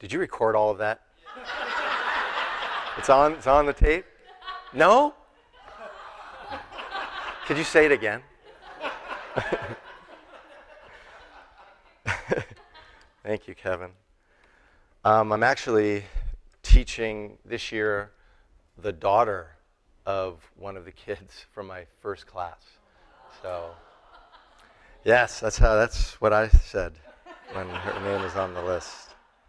Did you record all of that? It's on the tape? No? Could you say it again? Thank you, Kevin. I'm actually teaching this year the daughter of one of the kids from my first class. So, yes, that's what I said when her name was on the list.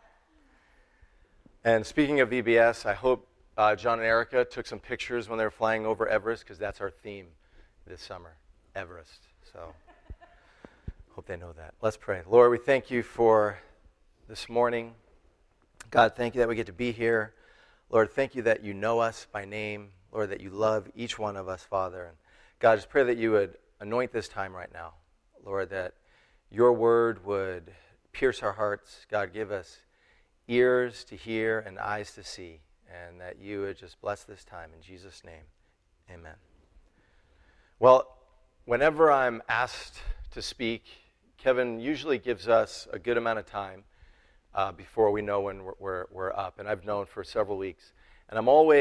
And speaking of VBS, I hope John and Erica took some pictures when they were flying over Everest, because that's our theme this summer, Everest. So, hope they know that. Let's pray. Lord, we thank you for this morning. God, thank you that we get to be here. Lord, thank you that you know us by name. Lord, that you love each one of us, Father. And God, I just pray that you would anoint this time right now. Lord, that your word would pierce our hearts. God, give us ears to hear and eyes to see. And that you would just bless this time. In Jesus' name, amen. Well, whenever I'm asked to speak, Kevin usually gives us a good amount of time before we know when we're up. And I've known for several weeks. And I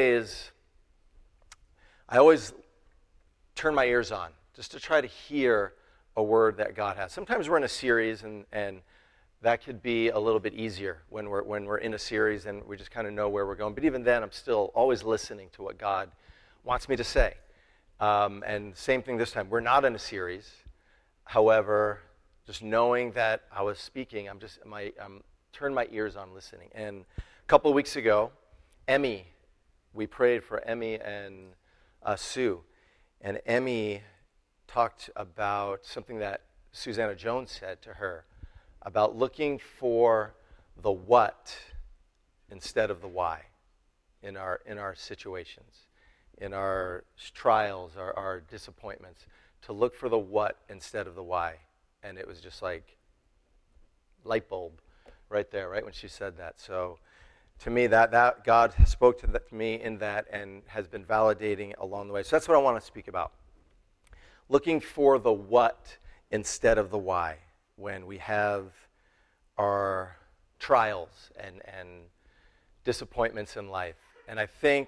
always turn my ears on just to try to hear a word that God has. Sometimes we're in a series, and that could be a little bit easier when we're in a series and we just kind of know where we're going. But even then, I'm still always listening to what God wants me to say. And same thing this time. We're not in a series. However, just knowing that I was speaking, I'm turned my ears on listening. And a couple of weeks ago, we prayed for Emmy and Sue. And Emmy talked about something that Susanna Jones said to her about looking for the what instead of the why in our situations, in our trials, our disappointments, to look for the what instead of the why. And it was just like light bulb right there, right when she said that. So to me, that God spoke to me in that and has been validating along the way. So that's what I want to speak about. Looking for the what instead of the why when we have our trials and disappointments in life. And I think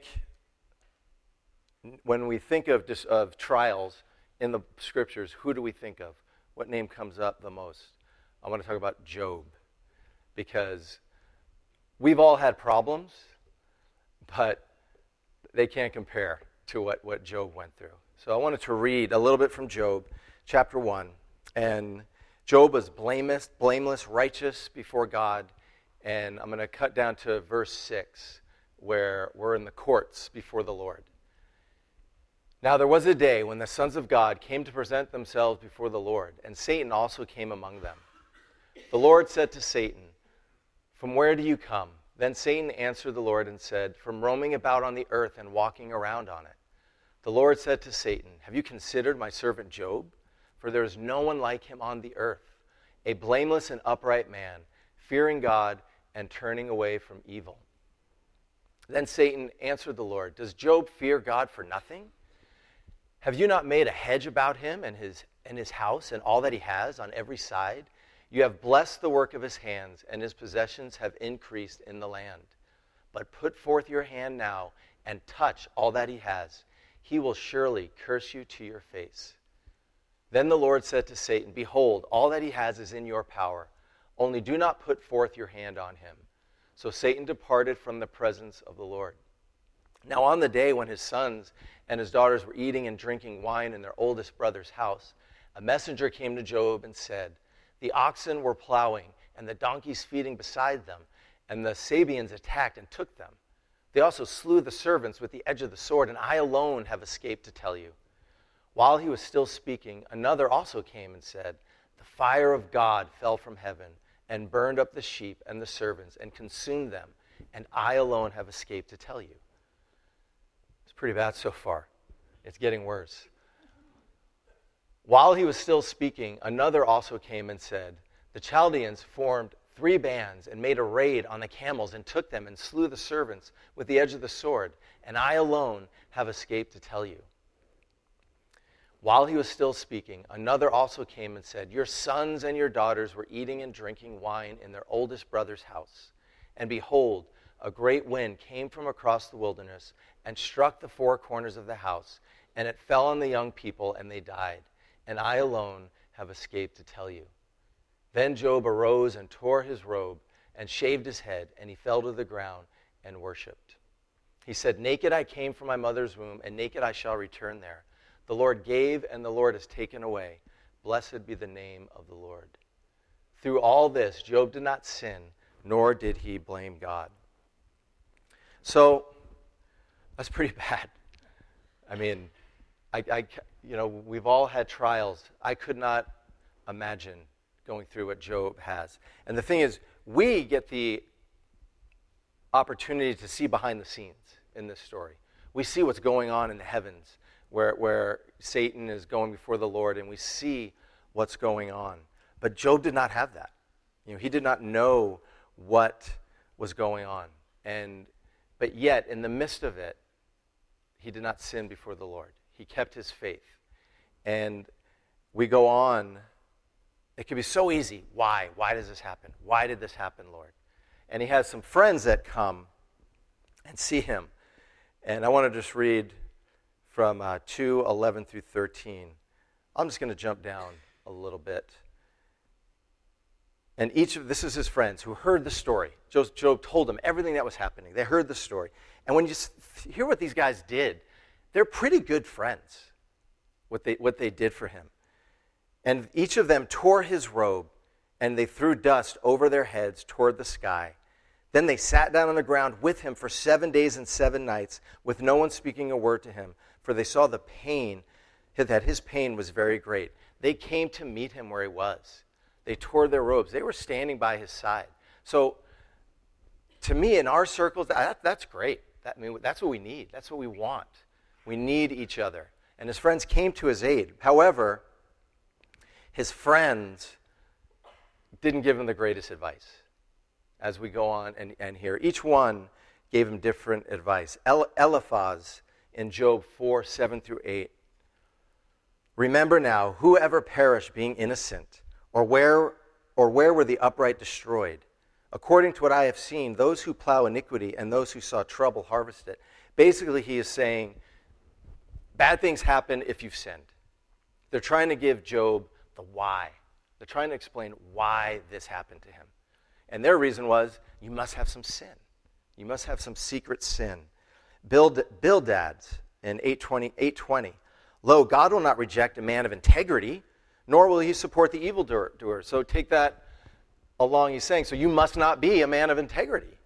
when we think of trials in the scriptures, who do we think of? What name comes up the most? I want to talk about Job, because we've all had problems, but they can't compare to what Job went through. So I wanted to read a little bit from Job, chapter 1. And Job was blameless, righteous before God. And I'm going to cut down to verse 6, where we're in the courts before the Lord. Now there was a day when the sons of God came to present themselves before the Lord, and Satan also came among them. The Lord said to Satan, "From where do you come?" Then Satan answered the Lord and said, "From roaming about on the earth and walking around on it." The Lord said to Satan, "Have you considered my servant Job? For there is no one like him on the earth, a blameless and upright man, fearing God and turning away from evil." Then Satan answered the Lord, "Does Job fear God for nothing? Have you not made a hedge about him and his house and all that he has on every side? You have blessed the work of his hands, and his possessions have increased in the land. But put forth your hand now and touch all that he has. He will surely curse you to your face." Then the Lord said to Satan, "Behold, all that he has is in your power. Only do not put forth your hand on him." So Satan departed from the presence of the Lord. Now on the day when his sons and his daughters were eating and drinking wine in their oldest brother's house, a messenger came to Job and said, "The oxen were plowing and the donkeys feeding beside them, and the Sabeans attacked and took them. They also slew the servants with the edge of the sword, and I alone have escaped to tell you." While he was still speaking, another also came and said, "The fire of God fell from heaven and burned up the sheep and the servants and consumed them, and I alone have escaped to tell you." It's pretty bad so far. It's getting worse. While he was still speaking, another also came and said, "The Chaldeans formed 3 bands and made a raid on the camels and took them and slew the servants with the edge of the sword, and I alone have escaped to tell you." While he was still speaking, another also came and said, "Your sons and your daughters were eating and drinking wine in their oldest brother's house, And behold, a great wind came from across the wilderness and struck the four corners of the house, and it fell on the young people, and they died. And I alone have escaped to tell you." Then Job arose and tore his robe and shaved his head, and he fell to the ground and worshipped. He said, "Naked I came from my mother's womb, and naked I shall return there. The Lord gave, and the Lord has taken away. Blessed be the name of the Lord." Through all this, Job did not sin, nor did he blame God. So, that's pretty bad. I mean, we've all had trials. I could not imagine going through what Job has. And the thing is, we get the opportunity to see behind the scenes in this story. We see what's going on in the heavens, where Satan is going before the Lord, and we see what's going on. But Job did not have that. He did not know what was going on. But yet, in the midst of it, he did not sin before the Lord. He kept his faith. And we go on. It can be so easy. Why? Why does this happen? Why did this happen, Lord? And he has some friends that come and see him. And I want to just read from 2:11 through 13. I'm just going to jump down a little bit. And this is his friends who heard the story. Job told them everything that was happening. They heard the story. And when you hear what these guys did, they're pretty good friends, what they did for him. And each of them tore his robe, and they threw dust over their heads toward the sky. Then they sat down on the ground with him for 7 days and 7 nights, with no one speaking a word to him, for they saw that his pain was very great. They came to meet him where he was. They tore their robes. They were standing by his side. So, to me, in our circles, that's great. That's what we need. That's what we want. We need each other. And his friends came to his aid. However, his friends didn't give him the greatest advice. As we go on and hear, each one gave him different advice. Eliphaz in Job 4:7 through 8. "Remember now, whoever perished being innocent, or where were the upright destroyed? According to what I have seen, those who plow iniquity and those who saw trouble harvest it." Basically, he is saying, bad things happen if you've sinned. They're trying to give Job the why. They're trying to explain why this happened to him. And their reason was, you must have some sin. You must have some secret sin. Bildad in 8:20. "Lo, God will not reject a man of integrity, nor will he support the evildoer." So take that along. He's saying, so you must not be a man of integrity.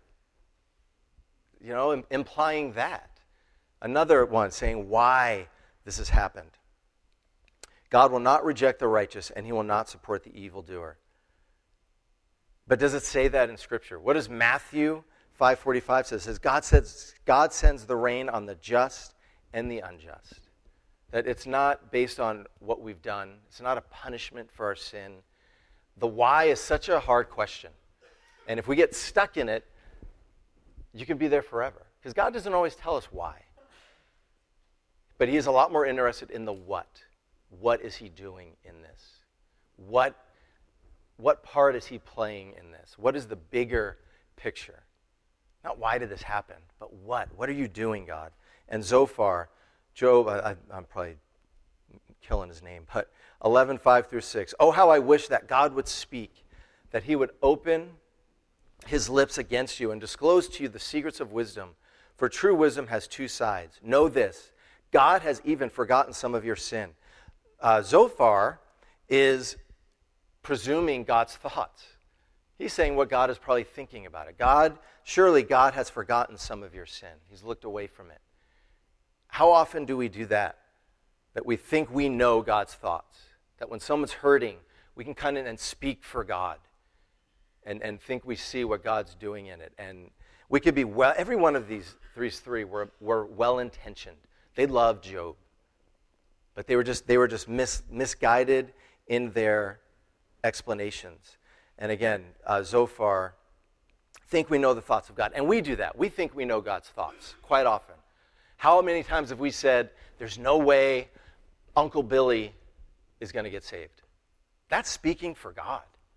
Implying that. Another one saying why this has happened. "God will not reject the righteous, and he will not support the evildoer." But does it say that in Scripture? What does Matthew 5:45 says? It says, God sends the rain on the just and the unjust. That it's not based on what we've done. It's not a punishment for our sin. The why is such a hard question. And if we get stuck in it, you can be there forever. Because God doesn't always tell us why. But he is a lot more interested in the what. What is he doing in this? What part is he playing in this? What is the bigger picture? Not why did this happen, but what? What are you doing, God? And Zophar, Job, I'm probably killing his name, but 11:5 through 6. "Oh, how I wish that God would speak, that he would open his lips against you and disclose to you the secrets of wisdom. For true wisdom has two sides. Know this, God has even forgotten some of your sin." Zophar is presuming God's thoughts. He's saying what God is probably thinking about it. Surely God has forgotten some of your sin. He's looked away from it. How often do we do that? That we think we know God's thoughts. That when someone's hurting, we can come in and speak for God. And think we see what God's doing in it. And we could be every one of these three were well-intentioned. They loved Job. But they were just misguided in their explanations. And again, Zophar, think we know the thoughts of God. And we do that. We think we know God's thoughts quite often. How many times have we said, there's no way Uncle Billy is going to get saved? That's speaking for God.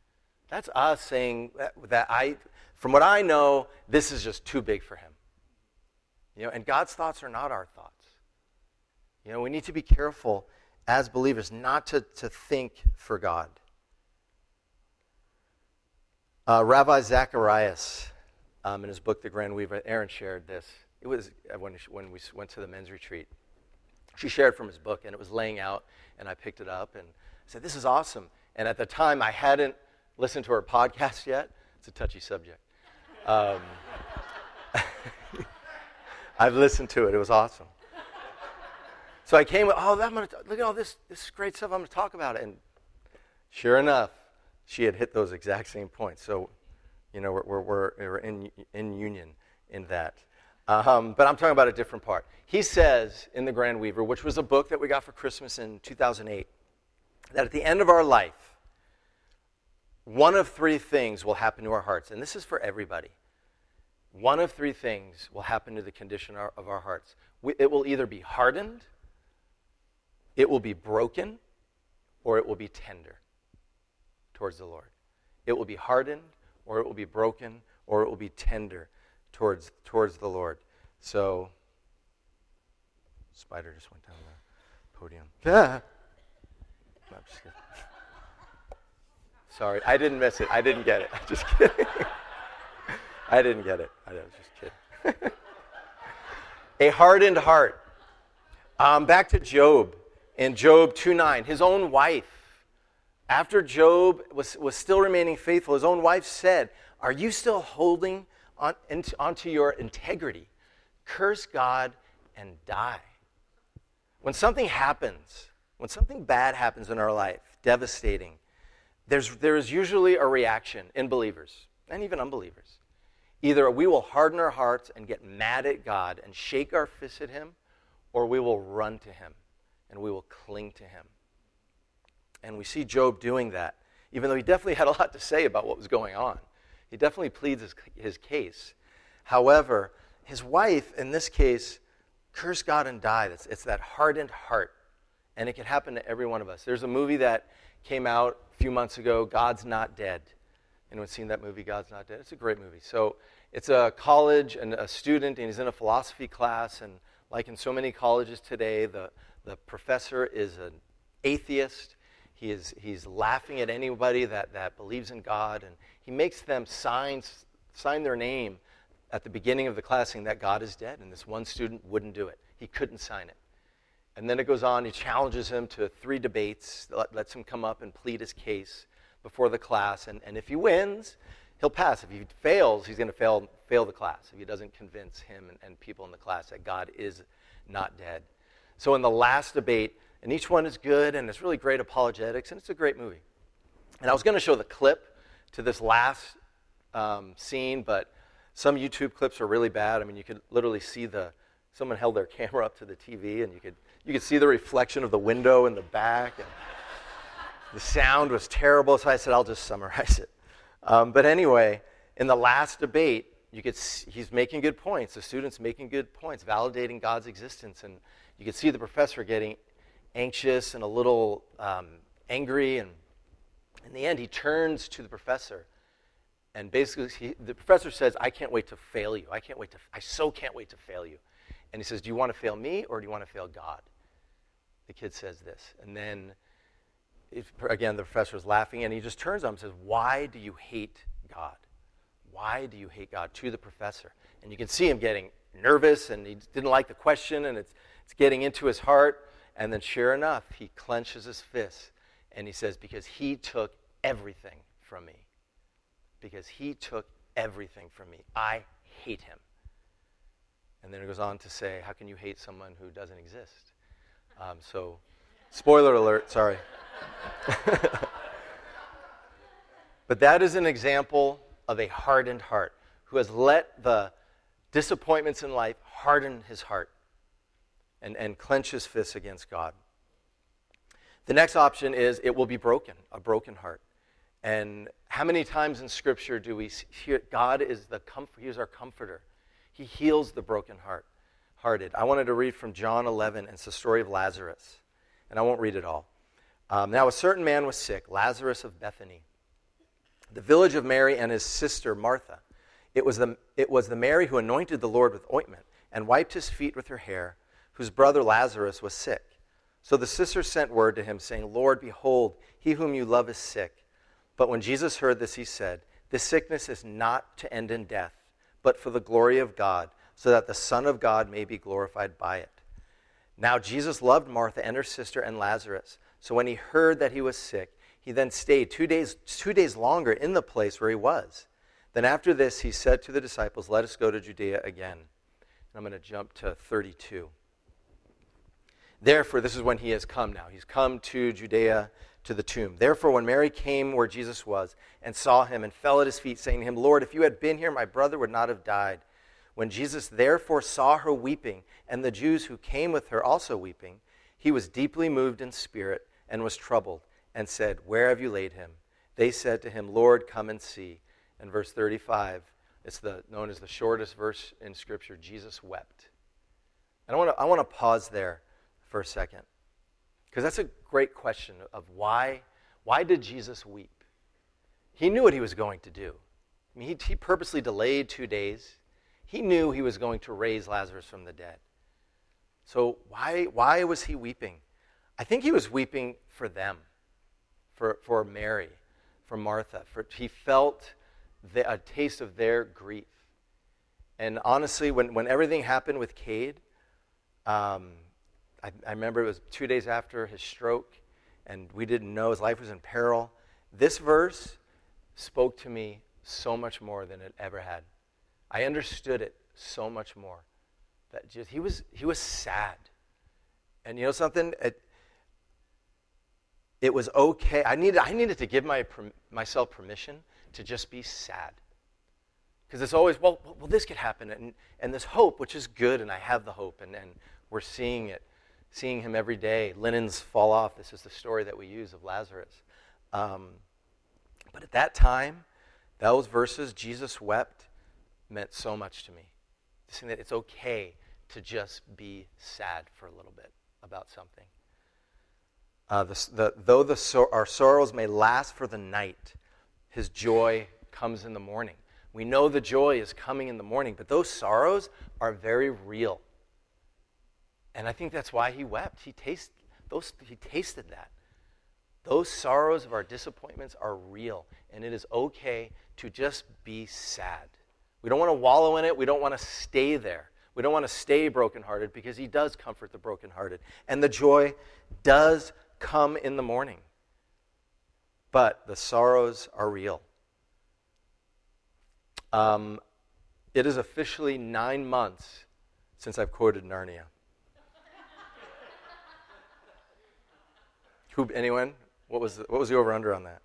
That's us saying from what I know, this is just too big for him. And God's thoughts are not our thoughts. We need to be careful as believers not to think for God. Rabbi Zacharias, in his book, The Grand Weaver, Aaron shared this. It was when we went to the men's retreat. She shared from his book, and it was laying out, and I picked it up and said, "This is awesome." And at the time, I hadn't listened to her podcast yet. It's a touchy subject. I've listened to it. It was awesome. So I came with, look at all this great stuff. I'm going to talk about it. And sure enough, she had hit those exact same points. So, we're in union in that. But I'm talking about a different part. He says in The Grand Weaver, which was a book that we got for Christmas in 2008, that at the end of our life, one of three things will happen to our hearts. And this is for everybody. One of three things will happen to the condition of our hearts. It will either be hardened, it will be broken, or it will be tender towards the Lord. It will be hardened, or it will be broken, or it will be tender towards the Lord. So, spider just went down the podium. No, I'm just kidding. Sorry, I didn't miss it. I didn't get it. Just kidding. I didn't get it. I was just kidding. A hardened heart. Back to Job. In Job 2:9, his own wife, after Job was still remaining faithful, his own wife said, "Are you still holding onto your integrity? Curse God and die." When something happens, when something bad happens in our life, devastating, there is usually a reaction in believers and even unbelievers. Either we will harden our hearts and get mad at God and shake our fists at him, or we will run to him and we will cling to him. And we see Job doing that, even though he definitely had a lot to say about what was going on. He definitely pleads his case. However, his wife, in this case, cursed God and died. It's that hardened heart, and it can happen to every one of us. There's a movie that came out a few months ago, God's Not Dead. Anyone seen that movie, God's Not Dead? It's a great movie. So it's a college and a student, and he's in a philosophy class, and like in so many colleges today, the professor is an atheist. He's laughing at anybody that believes in God, and he makes them sign their name at the beginning of the class saying that God is dead, and this one student wouldn't do it. He couldn't sign it. And then it goes on, he challenges him to 3 debates, lets him come up and plead his case before the class, and if he wins, he'll pass. If he fails, he's going to fail the class, if he doesn't convince him and people in the class that God is not dead. So in the last debate, and each one is good, and it's really great apologetics, and it's a great movie. And I was going to show the clip to this last scene, but some YouTube clips are really bad. I mean, you could literally see someone held their camera up to the TV, and you could see the reflection of the window in the back, and the sound was terrible, so I said, I'll just summarize it. But anyway, in the last debate, he's making good points. The student's making good points, validating God's existence, and you could see the professor getting anxious and a little angry, and in the end, he turns to the professor, and basically, the professor says, "I can't wait to fail you. I so can't wait to fail you." And he says, "Do you want to fail me, or do you want to fail God?" The kid says this, and then, again, the professor is laughing, and he just turns on him and says, "Why do you hate God? Why do you hate God?" to the professor. And you can see him getting nervous, and he didn't like the question, and it's getting into his heart. And then sure enough, he clenches his fist, and he says, "Because he took everything from me. Because he took everything from me. I hate him." And then it goes on to say, how can you hate someone who doesn't exist? So, spoiler alert, sorry. But that is an example of a hardened heart who has let the disappointments in life harden his heart and clench his fists against God. The next option is it will be broken, a broken heart. And how many times in Scripture do we hear God is He is our comforter. He heals the broken-hearted. I wanted to read from John 11, and it's the story of Lazarus. And I won't read it all. Now a certain man was sick, Lazarus of Bethany, the village of Mary and his sister Martha. It was the Mary who anointed the Lord with ointment and wiped his feet with her hair, whose brother Lazarus was sick. So the sisters sent word to him, saying, Lord, behold, he whom you love is sick. But when Jesus heard this, he said, This sickness is not to end in death, but for the glory of God, so that the Son of God may be glorified by it. Now Jesus loved Martha and her sister and Lazarus. So when he heard that he was sick, he then stayed 2 days longer in the place where he was. Then after this, he said to the disciples, Let us go to Judea again. And I'm going to jump to 32. Therefore, this is when he has come now. He's come to Judea, to the tomb. Therefore, when Mary came where Jesus was and saw him and fell at his feet, saying to him, Lord, if you had been here, my brother would not have died. When Jesus therefore saw her weeping, and the Jews who came with her also weeping, he was deeply moved in spirit and was troubled, and said, Where have you laid him? They said to him, Lord, come and see. And verse 35, it's known as the shortest verse in Scripture. Jesus wept. And I want to pause there for a second, because that's a great question of why did Jesus weep? He knew what he was going to do. I mean, he purposely delayed 2 days. He knew he was going to raise Lazarus from the dead. So why was he weeping? I think he was weeping for them, for Mary, for Martha. He felt a taste of their grief. And honestly, when everything happened with Cade, I remember it was 2 days after his stroke, and we didn't know his life was in peril. This verse spoke to me so much more than it ever had. I understood it so much more. That just he was sad. And you know something? It was okay. I needed to give myself permission to just be sad. Because it's always, well, this could happen. And this hope, which is good, and I have the hope, and we're seeing it, seeing him every day. Linens fall off. This is the story that we use of Lazarus. But at that time, those verses, Jesus wept, meant so much to me. Saying that it's okay to just be sad for a little bit about something. Though our sorrows may last for the night, his joy comes in the morning. We know the joy is coming in the morning, but those sorrows are very real. And I think that's why he wept. He tasted that. Those sorrows of our disappointments are real, and it is okay to just be sad. We don't want to wallow in it. We don't want to stay there. We don't want to stay brokenhearted, because he does comfort the brokenhearted. And the joy does come in the morning. But the sorrows are real. It is officially 9 months since I've quoted Narnia. Anyone? What was the over-under on that?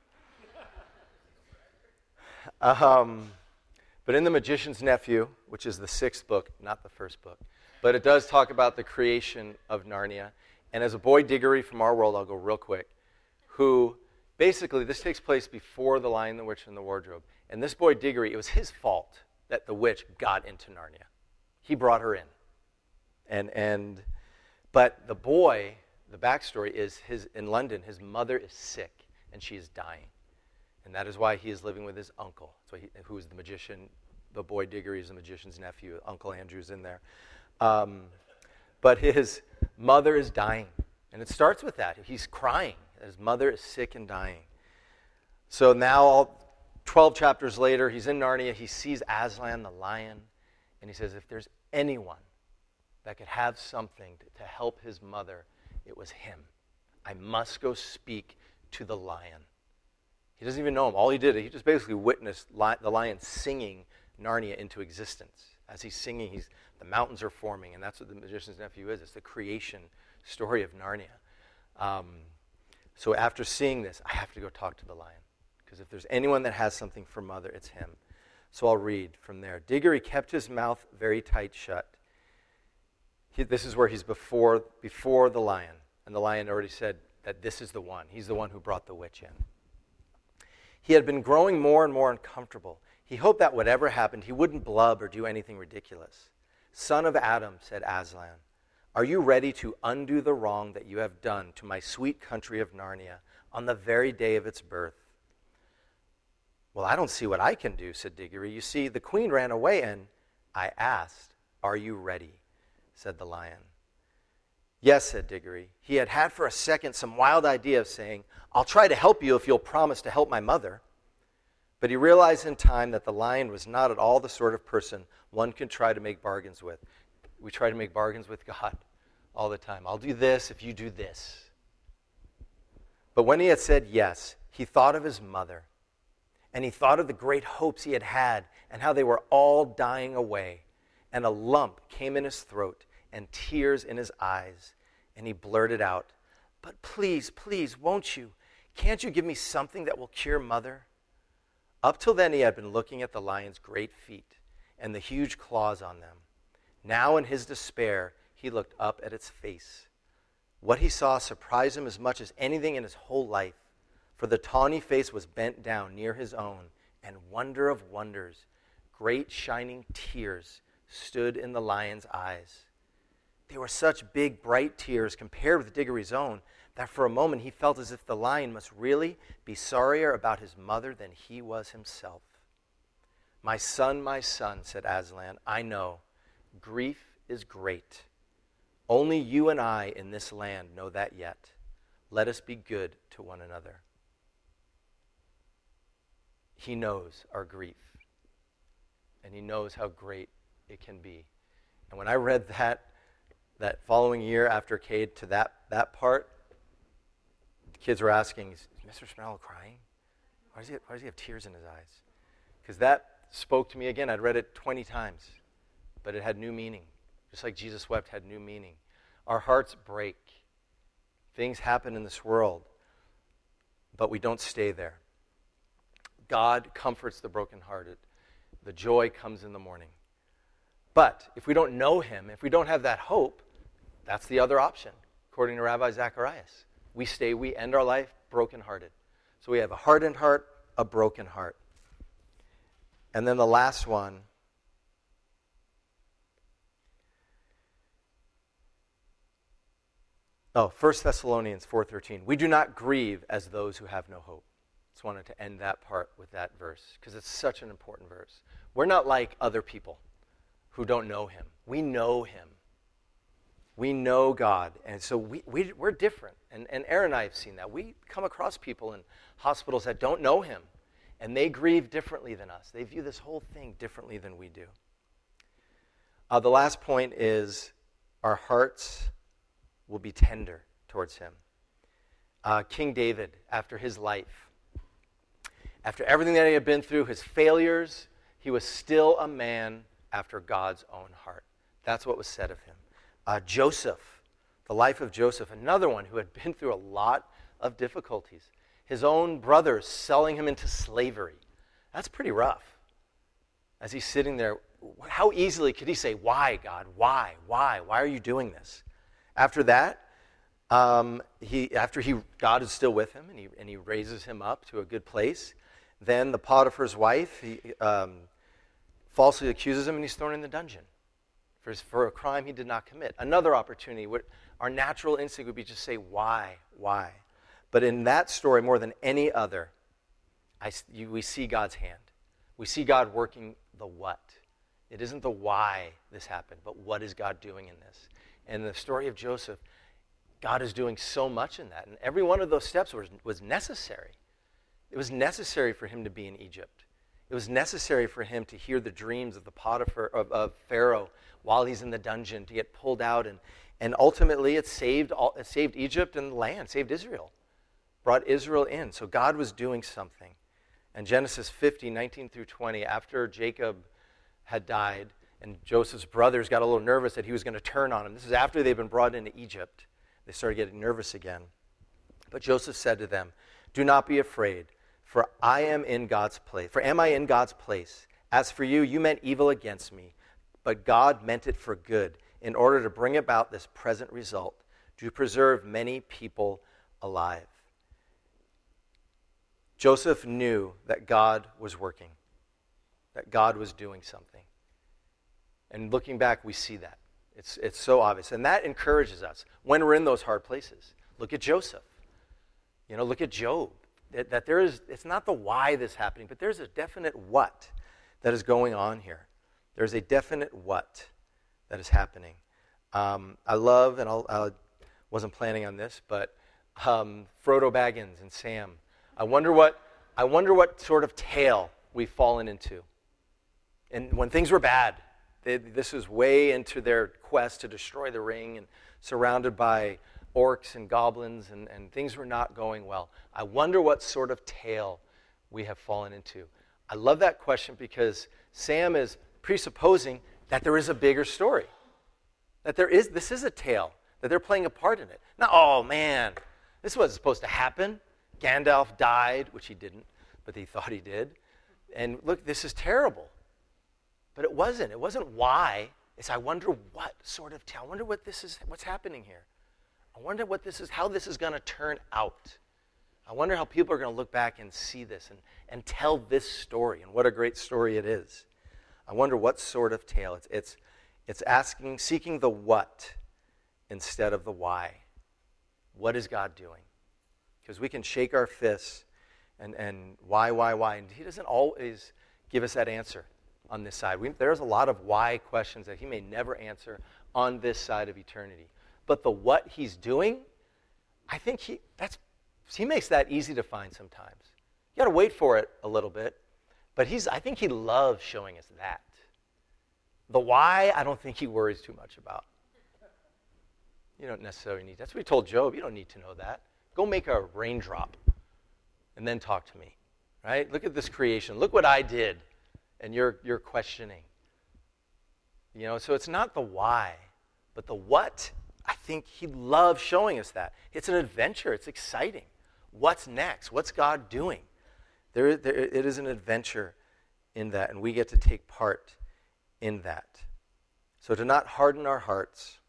But in The Magician's Nephew, which is the 6th book, not the first book, but it does talk about the creation of Narnia. And as a Boy Diggory from our world, I'll go real quick, who basically, this takes place before The Lion, the Witch, and the Wardrobe. And this Boy Diggory, it was his fault that the witch got into Narnia. He brought her in. But the boy, the backstory is in London, his mother is sick, and she is dying. And that is why he is living with his uncle, who is the magician. The Boy Diggory is the magician's nephew. Uncle Andrew's in there. But his mother is dying. And it starts with that. He's crying. His mother is sick and dying. So now, 12 chapters later, he's in Narnia. He sees Aslan, the lion. And he says, if there's anyone that could have something to help his mother, it was him. I must go speak to the lion. He doesn't even know him. All he did, he just basically witnessed the lion singing Narnia into existence. As he's singing, the mountains are forming, and that's what the magician's nephew is. It's the creation story of Narnia. So after seeing this, I have to go talk to the lion. Because if there's anyone that has something for mother, it's him. So I'll read from there. Diggory kept his mouth very tight shut. This is where he's before the lion. And the lion already said that this is the one. He's the one who brought the witch in. He had been growing more and more uncomfortable. He hoped that whatever happened, he wouldn't blub or do anything ridiculous. Son of Adam, said Aslan, are you ready to undo the wrong that you have done to my sweet country of Narnia on the very day of its birth? "Well, I don't see what I can do," said Diggory. "You see, the queen ran away and—" "I asked, 'Are you ready?'" said the lion. "Yes," said Diggory. He had had for a second some wild idea of saying, "I'll try to help you if you'll promise to help my mother." But he realized in time that the lion was not at all the sort of person one could try to make bargains with. We try to make bargains with God all the time. "I'll do this if you do this." But when he had said yes, he thought of his mother, and he thought of the great hopes he had had and how they were all dying away. And a lump came in his throat and tears in his eyes, and he blurted out, "But please, please, won't you? Can't you give me something that will cure Mother?" Up till then he had been looking at the lion's great feet and the huge claws on them. Now in his despair, he looked up at its face. What he saw surprised him as much as anything in his whole life, for the tawny face was bent down near his own, and wonder of wonders, great shining tears stood in the lion's eyes. They were such big, bright tears compared with Diggory's own that for a moment he felt as if the lion must really be sorrier about his mother than he was himself. my son, said Aslan, I know. Grief is great. Only you and I in this land know that yet. Let us be good to one another." He knows our grief, and he knows how great it can be. And when I read that following year after Cade to that part, the kids were asking, "Is Mr. Smell crying? Why does he have tears in his eyes?" Because that spoke to me again. I'd read it 20 times, but it had new meaning. Just like Jesus wept had new meaning. Our hearts break. Things happen in this world, but we don't stay there. God comforts the brokenhearted. The joy comes in the morning. But if we don't know him, if we don't have that hope, that's the other option, according to Rabbi Zacharias. We end our life brokenhearted. So we have a hardened heart, a broken heart. And then the last one, Oh, 1 Thessalonians 4:13. We do not grieve as those who have no hope. Just wanted to end that part with that verse because it's such an important verse. We're not like other people who don't know him. We know him. We know God. And so we're different. And Aaron and I have seen that. We come across people in hospitals that don't know him, and they grieve differently than us. They view this whole thing differently than we do. The last point is our hearts will be tender towards him. King David, after his life, after everything that he had been through, his failures, he was still a man after God's own heart. That's what was said of him. Joseph, the life of Joseph, another one who had been through a lot of difficulties. His own brothers selling him into slavery. That's pretty rough. As he's sitting there, how easily could he say, "Why, God? Why? Why? Why are you doing this?" After that, God is still with him, and he raises him up to a good place. Then the Potiphar's wife falsely accuses him, and he's thrown in the dungeon for a crime he did not commit. Another opportunity. Our natural instinct would be to say, "Why? Why?" But in that story, more than any other, we see God's hand. We see God working the what. It isn't the why this happened, but what is God doing in this? And the story of Joseph, God is doing so much in that. And every one of those steps was necessary. It was necessary for him to be in Egypt. It was necessary for him to hear the dreams of of Pharaoh while he's in the dungeon, to get pulled out. And ultimately, it saved Egypt and the land, saved Israel, brought Israel in. So God was doing something. And Genesis 50, 19 through 20, after Jacob had died, and Joseph's brothers got a little nervous that he was going to turn on him. This is after they'd been brought into Egypt. They started getting nervous again. But Joseph said to them, "Do not be afraid, for I am in God's place. For am I in God's place? As for you, you meant evil against me, but God meant it for good, in order to bring about this present result, to preserve many people alive." Joseph knew that God was working, that God was doing something. And looking back, we see that. It's so obvious. And that encourages us when we're in those hard places. Look at Joseph. Look at Job. that there is, it's not the why this is happening, but there's a definite what that is going on here. There's a definite what that is happening. I love, and I wasn't planning on this, but Frodo Baggins and Sam. I wonder what sort of tale we've fallen into. And when things were bad, this was way into their quest to destroy the ring and surrounded by orcs and goblins, and things were not going well. I wonder what sort of tale we have fallen into. I love that question because Sam is presupposing that there is a bigger story, that this is a tale, that they're playing a part in it. Now, oh man, this wasn't supposed to happen. Gandalf died, which he didn't, but he thought he did. And look, this is terrible. But it wasn't. It wasn't why. It's I wonder what sort of tale. I wonder what's happening here. I wonder how this is going to turn out. I wonder how people are going to look back and see this and tell this story, and what a great story it is. I wonder what sort of tale. It's seeking the what instead of the why. What is God doing? Because we can shake our fists and why, and he doesn't always give us that answer on this side. There's a lot of why questions that he may never answer on this side of eternity. But the what he's doing, I think he makes that easy to find sometimes. You got to wait for it a little bit, but I think he loves showing us that. The why, I don't think he worries too much about. You don't necessarily need. That's what he told Job. You don't need to know that. Go make a raindrop, and then talk to me. Right? Look at this creation. Look what I did, and you're questioning. So it's not the why, but the what. I think he loves showing us that. It's an adventure. It's exciting. What's next? What's God doing? It is an adventure in that, and we get to take part in that. So to not harden our hearts,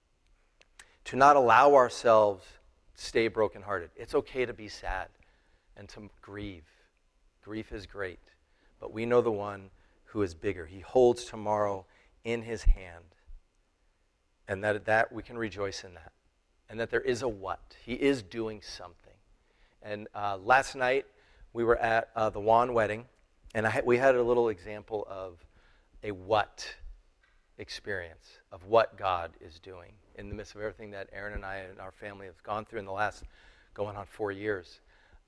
to not allow ourselves to stay brokenhearted. It's okay to be sad and to grieve. Grief is great, but we know the one who is bigger. He holds tomorrow in his hand. And that we can rejoice in that. And that there is a what. He is doing something. And last night, we were at the Juan wedding, and we had a little example of a what experience, of what God is doing in the midst of everything that Aaron and I and our family have gone through in the last going on 4 years.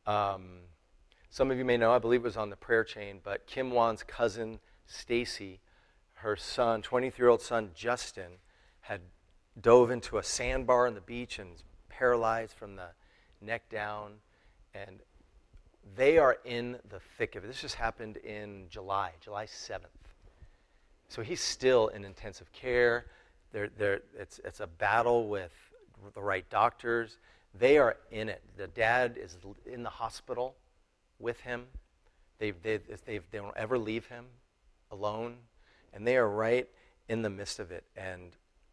Some of you may know, I believe it was on the prayer chain, but Kim Juan's cousin, Stacy, her son, 23-year-old son, Justin, had dove into a sandbar on the beach and was paralyzed from the neck down. And they are in the thick of it. This just happened in July 7th. So he's still in intensive care. It's a battle with the right doctors. They are in it. The dad is in the hospital with him. They don't ever leave him alone. And they are right in the midst of it. And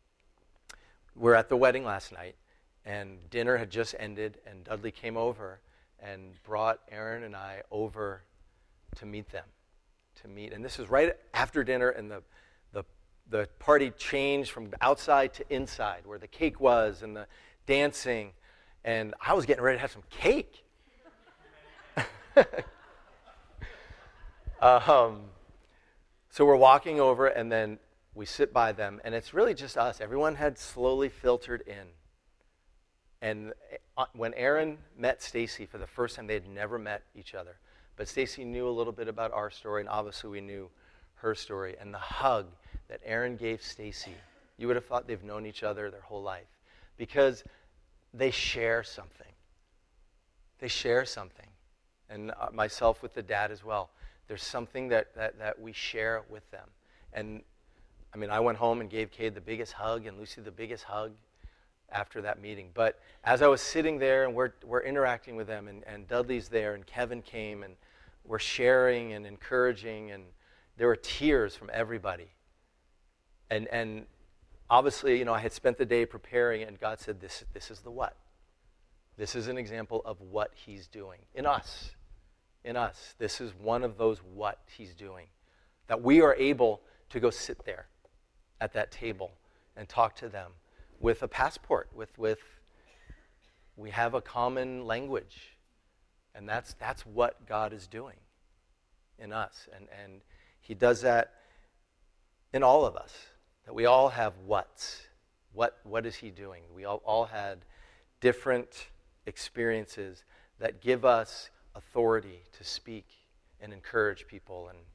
we're at the wedding last night, and dinner had just ended, and Dudley came over and brought Aaron and I over to meet them, and this is right after dinner, and the party changed from outside to inside, where the cake was and the dancing, and I was getting ready to have some cake. So we're walking over, and then we sit by them, and it's really just us. Everyone had slowly filtered in. And when Aaron met Stacy for the first time, they had never met each other. But Stacy knew a little bit about our story, and obviously we knew her story. And the hug that Aaron gave Stacy, you would have thought they've known each other their whole life. Because they share something. They share something. And myself with the dad as well. There's something that we share with them. And I went home and gave Cade the biggest hug and Lucy the biggest hug after that meeting. But as I was sitting there and we're interacting with them, and Dudley's there, and Kevin came, and we're sharing and encouraging, and there were tears from everybody. And obviously, I had spent the day preparing, and God said, this is the what. This is an example of what he's doing in us. In us. This is one of those what he's doing. That we are able to go sit there at that table and talk to them with a passport, with we have a common language, And that's what God is doing in us. And he does that in all of us, that we all have what's. What is he doing? We all had different experiences that give us authority to speak and encourage people. And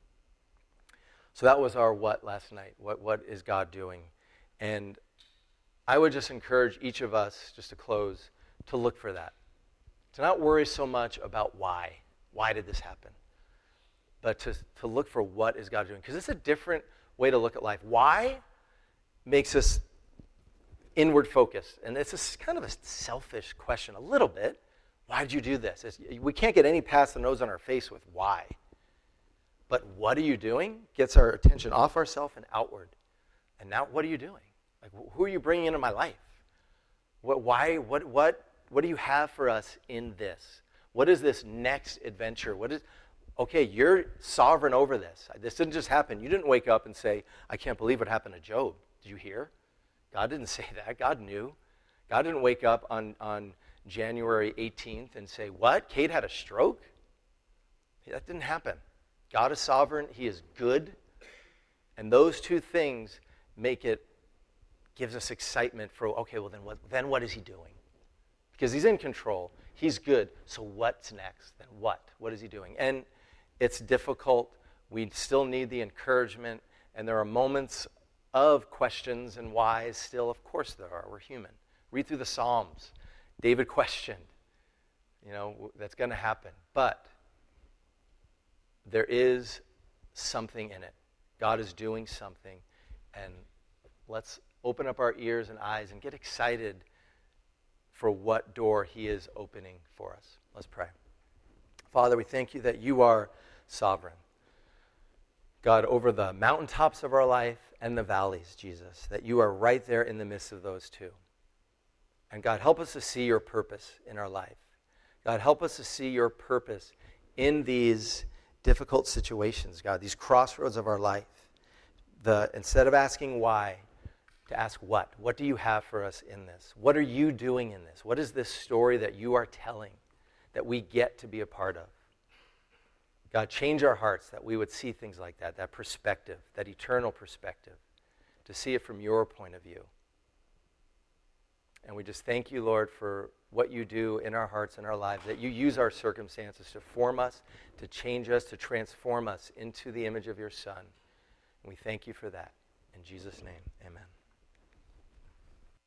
so that was our what last night. What is God doing? And I would just encourage each of us, just to close, to look for that. To not worry so much about why. Why did this happen? But to look for what is God doing. Because it's a different way to look at life. Why makes us inward focused. And it's kind of a selfish question, a little bit. Why did you do this? We can't get any past the nose on our face with why. But what are you doing? Gets our attention off ourselves and outward. And now what are you doing? Like, who are you bringing into my life? What do you have for us in this? What is this next adventure? Okay, you're sovereign over this. This didn't just happen. You didn't wake up and say, I can't believe what happened to Job. Did you hear? God didn't say that. God knew. God didn't wake up on January 18th and say, what? Kate had a stroke? That didn't happen. God is sovereign. He is good. And those two things gives us excitement for, okay, well then what is he doing? Because he's in control. He's good. So what's next? Then what? What is he doing? And it's difficult. We still need the encouragement. And there are moments of questions and whys still. Of course there are. We're human. Read through the Psalms. David questioned. That's going to happen. But there is something in it. God is doing something. And let's open up our ears and eyes and get excited for what door he is opening for us. Let's pray. Father, we thank you that you are sovereign. God, over the mountaintops of our life and the valleys, Jesus, that you are right there in the midst of those two. And God, help us to see your purpose in our life. God, help us to see your purpose in these difficult situations, God, these crossroads of our life. Instead of asking why, to ask what. What do you have for us in this? What are you doing in this? What is this story that you are telling that we get to be a part of? God, change our hearts that we would see things like that perspective, that eternal perspective, to see it from your point of view. And we just thank you, Lord, for what you do in our hearts and our lives, that you use our circumstances to form us, to change us, to transform us into the image of your Son. And we thank you for that. In Jesus' name, amen.